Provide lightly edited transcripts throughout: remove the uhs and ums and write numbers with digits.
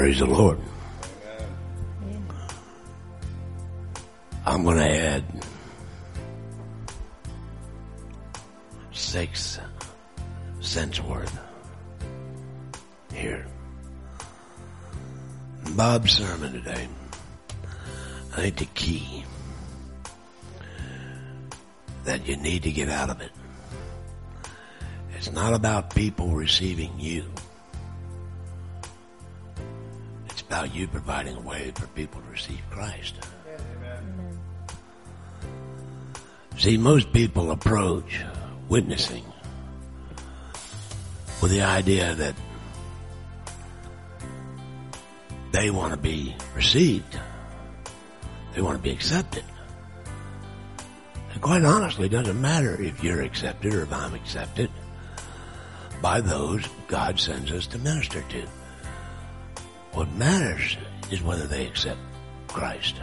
Praise the Lord. I'm going to add 6 cents worth here. Bob's sermon today, I think the key that you need to get out of it, it's not about people receiving you. It's about you providing a way for people to receive Christ. Amen. See, most people approach witnessing with the idea that they want to be received. They want to be accepted. And quite honestly, it doesn't matter if you're accepted or if I'm accepted by those God sends us to minister to. What matters is whether they accept Christ.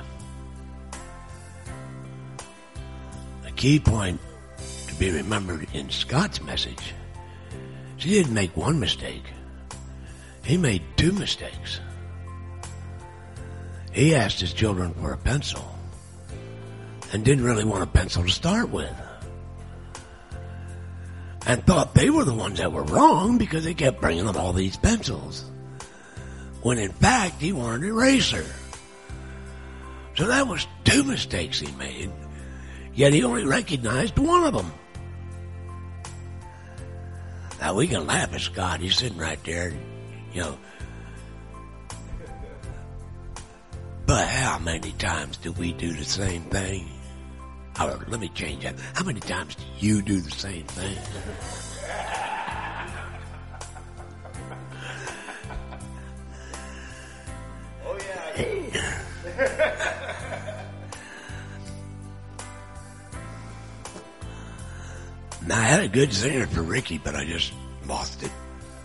A key point to be remembered in Scott's message is he didn't make one mistake. He made 2 mistakes. He asked his children for a pencil and didn't really want a pencil to start with, and thought they were the ones that were wrong because they kept bringing them all these pencils, when in fact he wanted an eraser. So that was 2 mistakes he made, yet he only recognized one of them. Now we can laugh at Scott. He's sitting right there, you know. But how many times do we do the same thing? Let me change that. How many times do you do the same thing? Oh yeah. Now I had a good singer for Ricky, but I just lost it.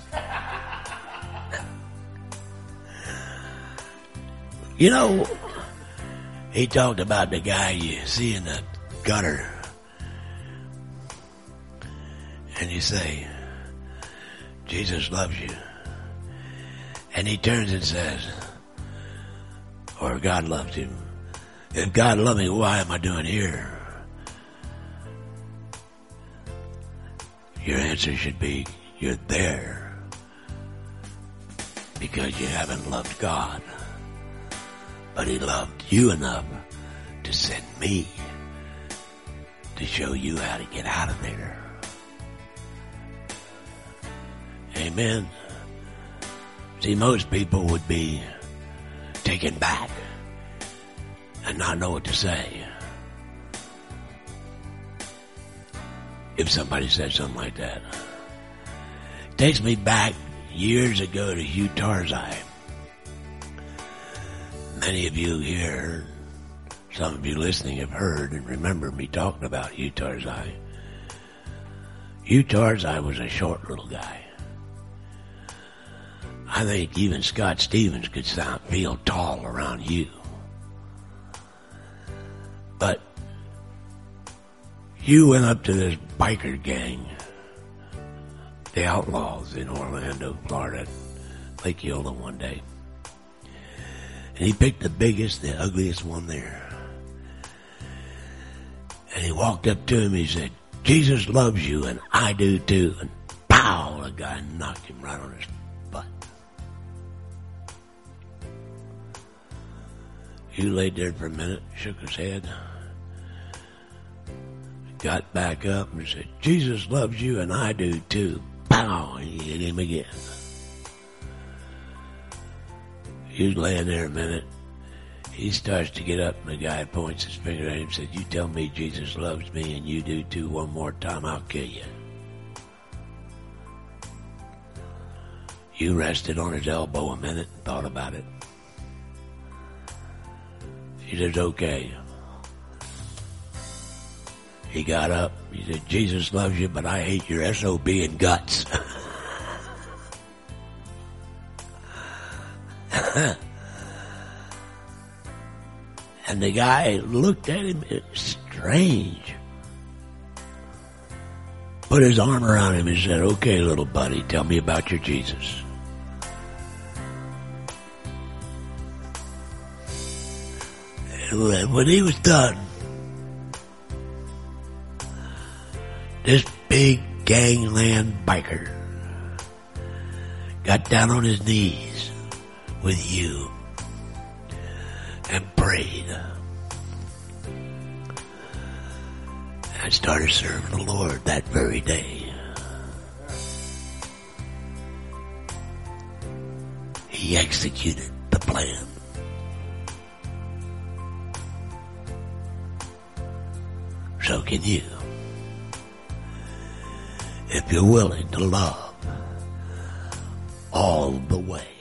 You know, he talked about the guy you see in the gutter, and you say, Jesus loves you. And he turns and says, or God loves him. If God loved me, why am I doing here? Your answer should be, you're there because you haven't loved God. But he loved you enough to send me to show you how to get out of there. Amen. See, most people would be taken back and not know what to say if somebody said something like that. It takes me back years ago to Hugh Tarzai. Many of you here, some of you listening have heard and remember me talking about Hugh Tarzai. Hugh Tarzai was a short little guy. I think even Scott Stevens could feel tall around Hugh. But Hugh went up to this biker gang, the Outlaws in Orlando, Florida, Lake Eola one day. And he picked the biggest, the ugliest one there. And he walked up to him, he said, Jesus loves you and I do too. And pow, the guy knocked him right on his butt. He laid there for a minute, shook his head, got back up and said, Jesus loves you and I do too. Pow, and he hit him again. He was laying there a minute. He starts to get up, and the guy points his finger at him and says, you tell me Jesus loves me and you do too one more time, I'll kill you. Hugh rested on his elbow a minute and thought about it. He says, okay. He got up. He said, Jesus loves you, but I hate your SOB and guts. And the guy looked at him strange. Put his arm around him and said, okay, little buddy, tell me about your Jesus. And when he was done, this big gangland biker got down on his knees with you and prayed and started serving the Lord that very day. He executed the plan. So can you, if you're willing to love all the way.